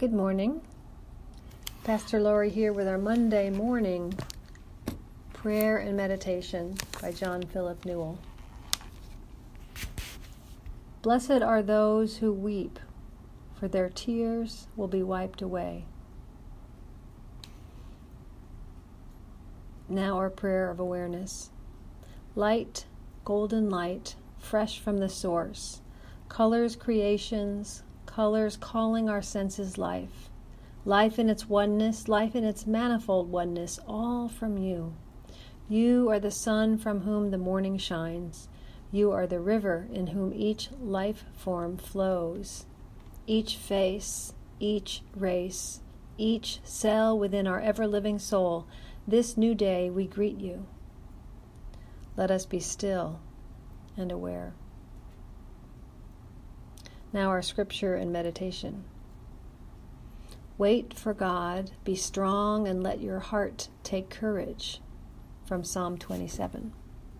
Good morning. Pastor Lori here with our Monday morning prayer and meditation by John Philip Newell. Blessed are those who weep, for their tears will be wiped away. Now our prayer of awareness. Light, golden light, fresh from the source, colors creations, colors calling our senses life. Life in its oneness, life in its manifold oneness, all from you. You are the sun from whom the morning shines. You are the river in whom each life form flows. Each face, each race, each cell within our ever-living soul, this new day we greet you. Let us be still and aware. Now our scripture and meditation. Wait for God, be strong, and let your heart take courage. From Psalm 27.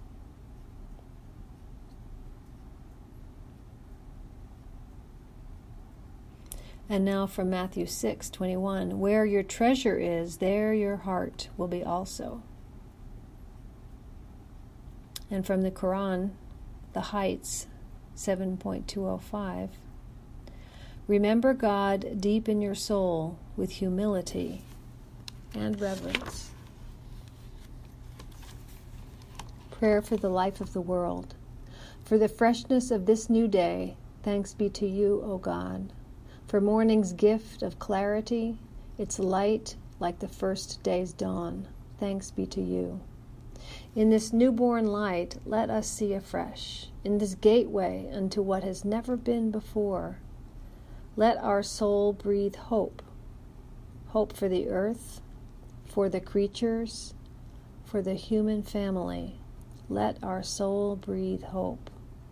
And now from Matthew 6:21. Where your treasure is, there your heart will be also. And from the Quran, The Heights 7.205. Remember God deep in your soul with humility and reverence. Prayer for the life of the world. For the freshness of this new day, thanks be to you, O God. For morning's gift of clarity, its light like the first day's dawn, thanks be to you. In this newborn light, let us see afresh, in this gateway unto what has never been before. Let our soul breathe hope. Hope for the earth, for the creatures, for the human family. Let our soul breathe hope.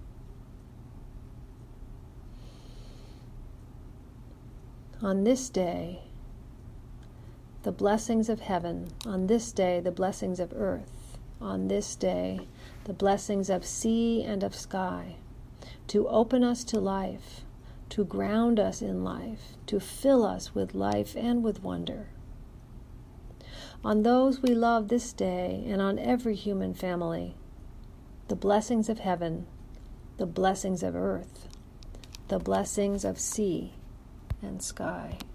On this day, the blessings of heaven. On this day, the blessings of earth. On this day, the blessings of sea and of sky, to open us to life, to ground us in life, to fill us with life and with wonder. On those we love this day and on every human family, the blessings of heaven, the blessings of earth, the blessings of sea and sky.